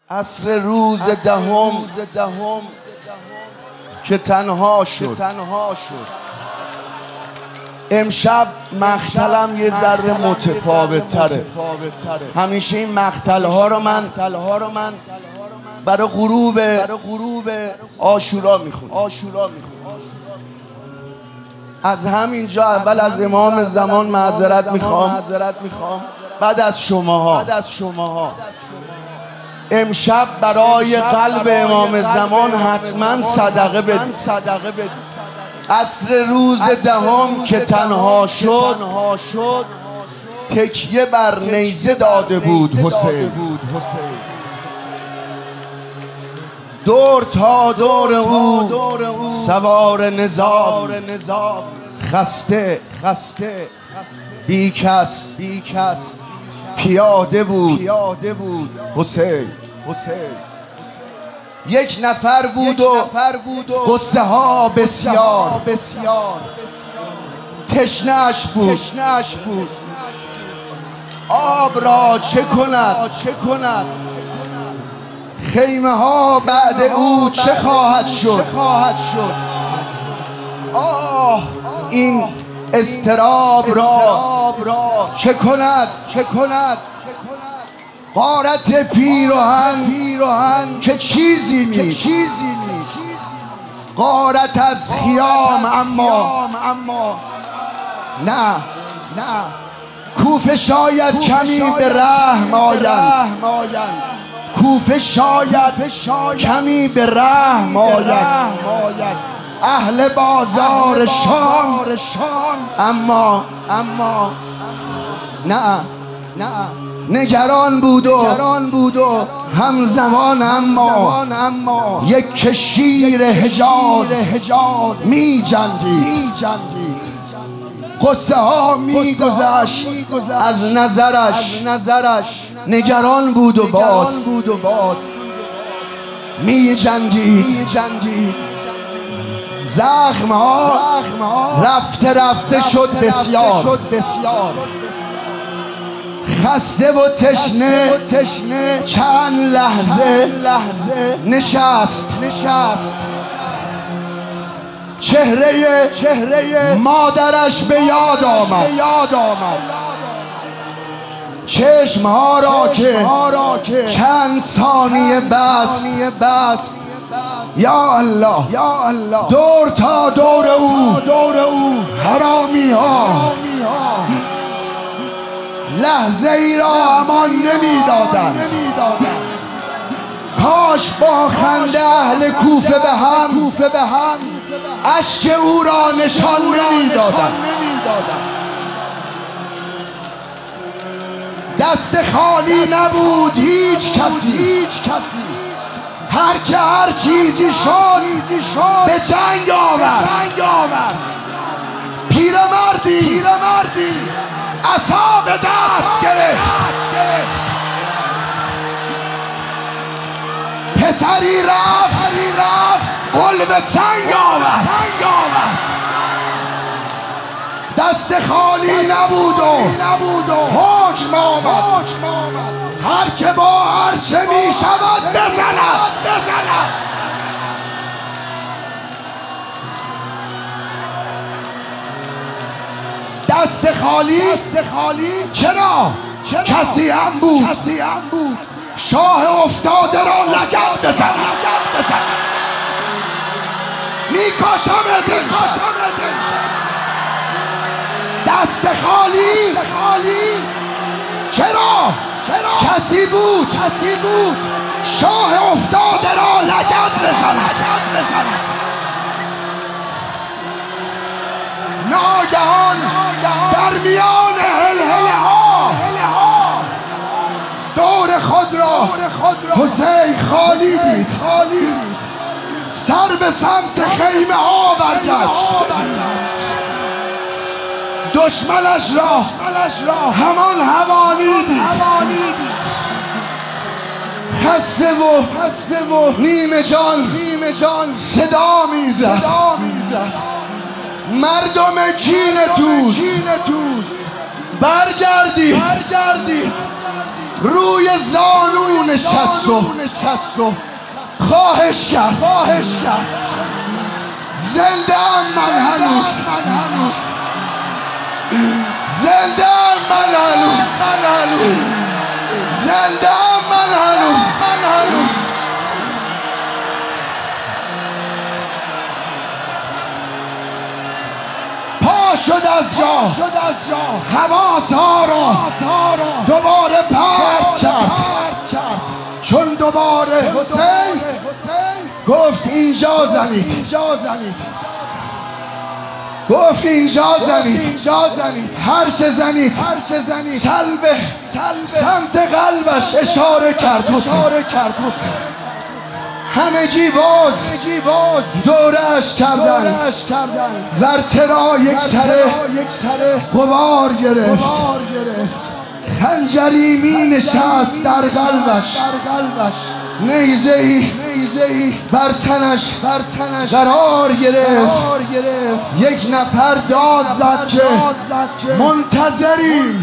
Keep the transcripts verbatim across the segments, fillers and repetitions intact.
عصر روز دهم که تنها شد. امشب مقتلم یه ذره متفاوت تره. همیشه این مقتل ها رو من برای غروب عاشورا میخونم. از همینجا اول از امام زمان معذرت میخوام، بعد از شماها. امشب برای قلب امام زمان حتما صدقه بدید. عصر روز دهم که تنها شد، تکیه بر نیزه داده بود حسین. دور تا دور او سوار نظام، خسته بی کس پیاده بود حسین. یک نفر بود و غصه ها بسیار، تشنه‌اش بود آب را چه کند. خیمه ها بعد او چه خواهد شد. آه این اضطراب را چه کند. غارت پیراهن که چیزی نیست. غارت از خیام اما نه کوفه شاید کمی به رحم آیند. کوفه شاید کمی به رحم آید. اهل بازار شام اما نه نگران بود و همزمان اما یک شیر حجاز می جنگید. قصه ها می گذشت از نظرش. نگران بود و باز می جنگید. زخم ها رفته رفته شد بسیار. خسته و تشنه چند لحظه نشست. چهره مادرش به یاد آمد. چشم ها را که چند ثانیه بست. یا الله دور تا دور او حرامی ها لحظه ای را امان نمی دادند. کاش با خنده اهل کوفه به هم اشک او را نشان نمی دادند. دست خالی نبود هیچ کسی. هر که هر چیزی شد به جنگ آورد. پیرمردی عصا به دست گرفت. پسری رفت قلب سنگ آورد. دست خالی نبود و حکم آمد. هر که با هر چه می شود بزند. دست خالی چرا کسی هم بود شاه افتاده را لگد بزند. میکشمت دست خالی چرا کسی بود شاه افتاده را لگد بزند. ناگهان در میان هلهله ها دور خود را حسین خالی دید. سر به سمت خیمه ها برگشت. دشمنش را همان حوالی دید. خسته و نیمه جان صدا میزد. مردم کینه توز برگردید. روی زانو نشست و خواهش کرد زنده ام من هنوز، زنده ام من هنوز، زنده ام من هنوز. پا شد از جا، حواس ها را دوباره پرت کرد، چون دوباره حسین گفت اینجا زنید، گفت اینجا زنید، هر چه زنید سلب سمت قلبش اشاره کرد حسین. همگی باز دورش کردن، ورترا یک سره غبار گرفت، خنجری می نشست در قلبش، نیزه ای بر تنش قرار گرفت. یک نفر داد زد که منتظری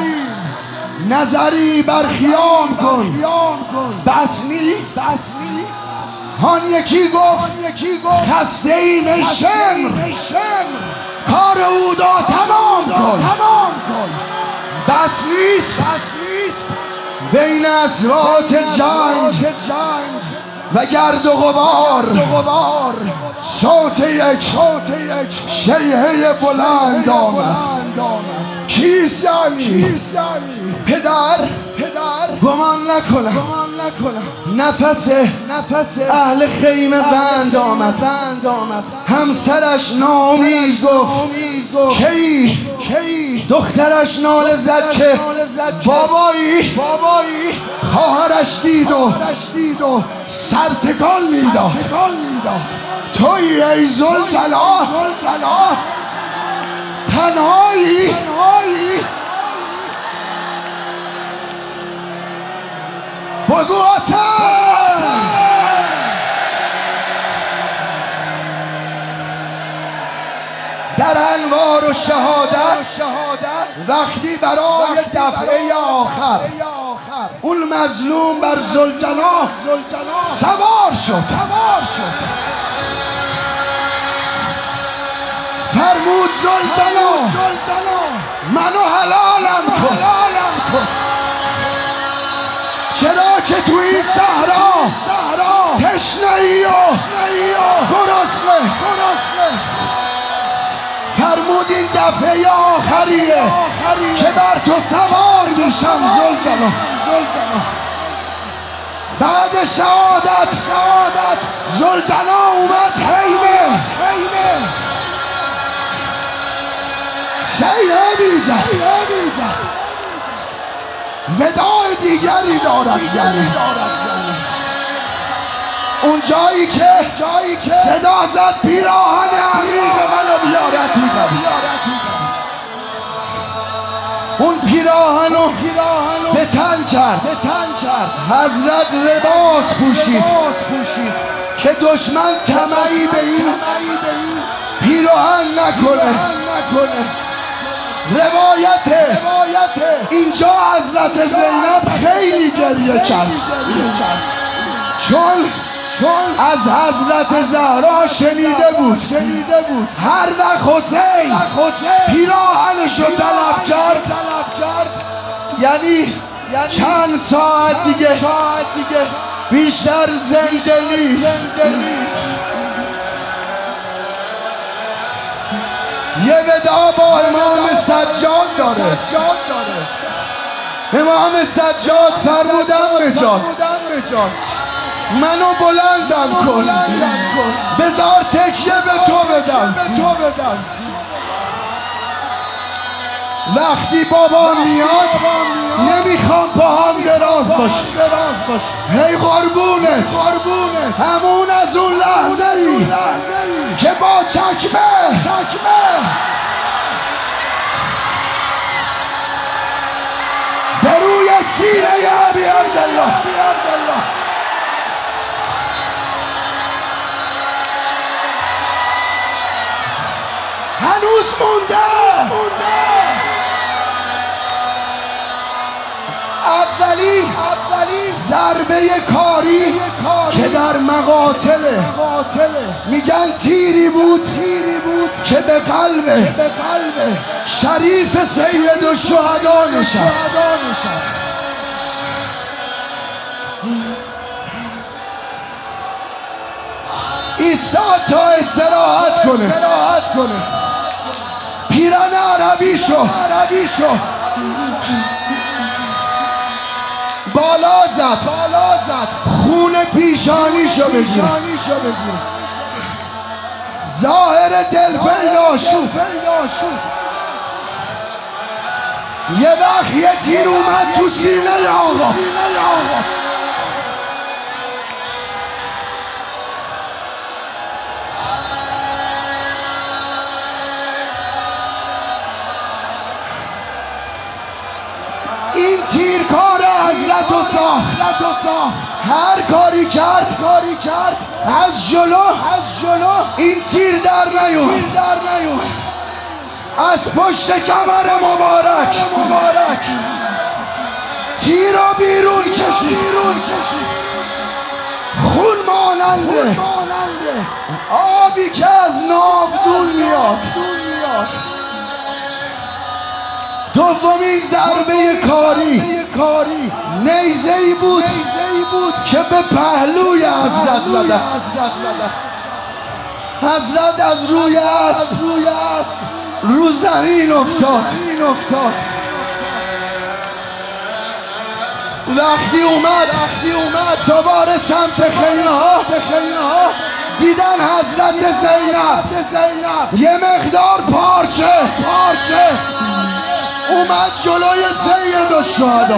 نظری بر خیام کن، بس نیست. آن یکی گفت خسته ایم ای شمر، کار اودا تمام کن، بس نیست. بین اصوات جنگ و گرد و غبار صوت یک شیهه بلند آمد. کیست یعنی؟ پدر گمان نکنم نفس اهل خیمه بند آمد. همسرش ناامید گفت کی؟ دخترش ناله زد که بابایی. خواهرش دید و سرتکان میداد. تویی ای زلزلا تنهایی؟ بگو حسین. در انوار و شهادت وقتی برای دفعه آخر اون مظلوم بر ذوالجلال سوار شد، فرمود ذوالجلال منو حلالم کن، چرا که تو این صحرا تشنه‌ای و گرسنه. فرمود این دفعه آخریه که بر تو سوار میشم ذوالجلال. بعد شهادت ذوالجلال اومد خیمه، شیعه میزد، وداع دیگری دارد زنه. اون جایی که صدا زد پیراهن عقیق منو بیارتی، اون پیراهنو به تن کرد. حضرت لباس پوشید که دشمن طمعی به این پیراهن نکنه. روایته اینجا حضرت زینب خیلی گریه کرد، چون از حضرت زهرا شنیده بود هر وقت حسین پیراهنشو طلب کرد یعنی چند ساعت دیگه بیشتر زنده نیست. یه وداع با امام سجاد داره. امام سجاد فرمودن بجان منو بلندم کن، بذار تکیه به تو بدم. وقتی بابا میاد نمیخوام پاهم دراز باشه، هی قربونت همون از اون لحظه ای که با چکمه به روی سینه ابی عبدالله هنوز مونده. اول اولین اولین ضربه کاری که در مقاتل میگن تیری بود تیری بود که به قلب به قلب شریف سید الشهدا نشست. ایستاد تا استراحت کنه پیران عربی شو عربی شو بالا زد بالا زد خون پیشانی شو بگیر ظاهر دل پیدا شد یه وقت یه تیر اومد تو سینه آقا این تیر کار حضرت و ساخت هر کاری کرد کاری کرد از جلو از جلو این تیر در نیومد در نیومد از پشت کمر مبارک مبارک تیر رو بیرون کشید خون ماننده آبی که از ناودون میاد دومین ضربه کاری کاری نیزه‌ای بود که به پهلوی حضرت زد. حضرت از روی اسب رو زمین افتاد. وقتی اومد وقتی اومد دوباره سمت خیمه ها دیدن حضرت زینب یه مقدار پارچه پارچه اومد جلوی سید الشهدا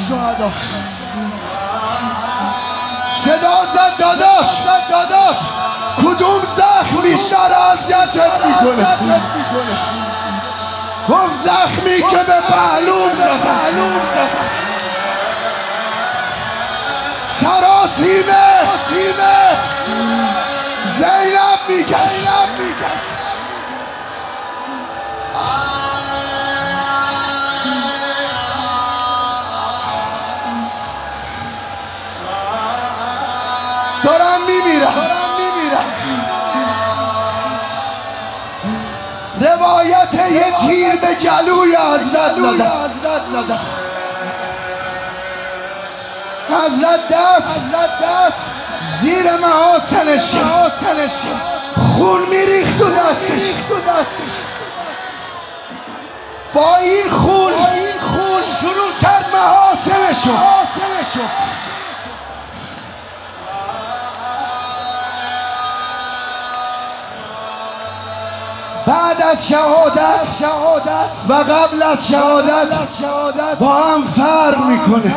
صدا زد داداش داداش کدوم زخم بیشتر اذیتت میکنه؟ گفت زخمی که به پهلوم زد. سراسیمه زینب میگشت دارم میمیرم روایت یه تیر به گلوی حضرت زدن حضرت دست زیر محاسنش کرد خون میریخت تو دستش با این خون شروع کرد محاسنشو بعد از شهادت و قبل از شهادت با هم فرق میکنه.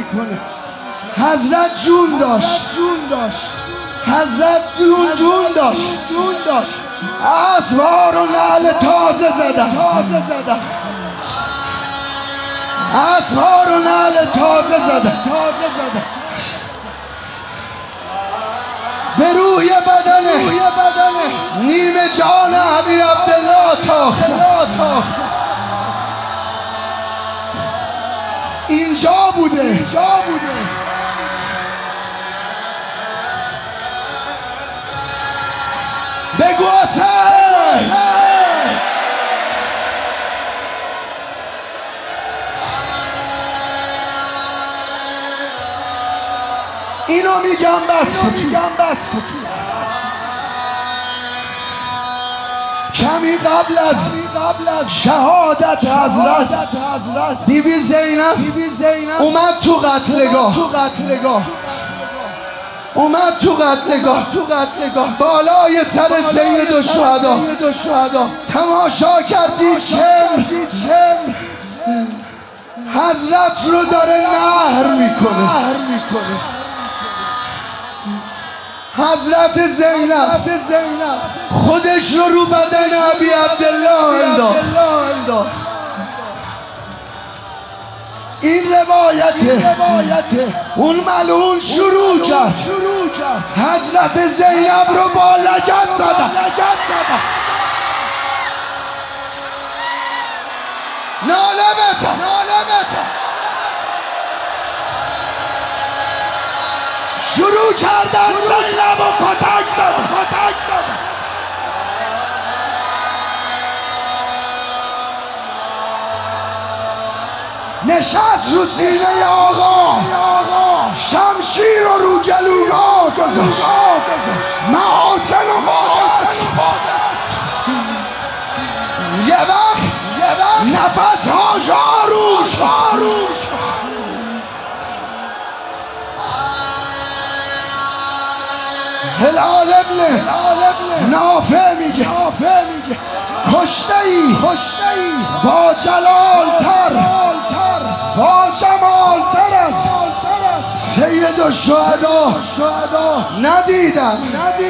حضرت جون داشت حضرت جون داشت اسوار و نعل تازه زدن اسوار و نعل تازه زدن به روی بدنه نیمه جان حبیب عبدالله تاخت اینجا بوده بگو حسین اینو میگم بس کمی قبل از شهادت حضرت بی بی زینب اومد تو قتلگاه اومد تو قتلگاه بالای سر سید الشهدا تماشا کردید چم حضرت رو داره نهر میکنه حضرت زینب خودش رو رو بدن ابی عبدالله انداخت. این روایته اون ملعون شروع کرد حضرت زینب رو با لگد زدن ناله بزن شروع کردن زینب و کتک دادن. نشست رو سینه آقا، شمشیر رو رو گلویا گذاشت، محاسن و بادست. یه وقت نفس هاش آروم شد. هلال ابن نافع میگه کشته ای با جلال تر با جمال تر از سید الشهدا ندیدم.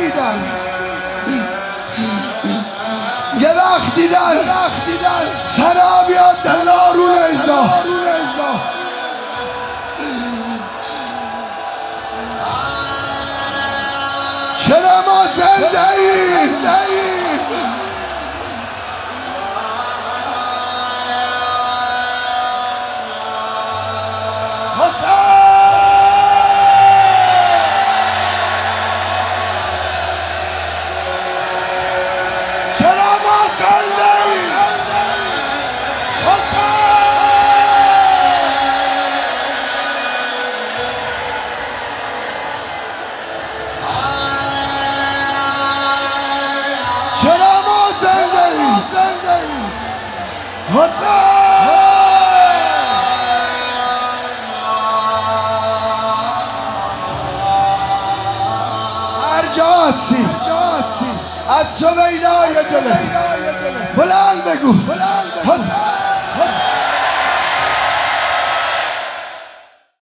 یه وقت دیدن سر بیاد دلارون ایزا، چرا ما زنده ایم؟ چرا ما زنده ایم؟ حسین هر جا هستی از سویدای دلت بلند بگو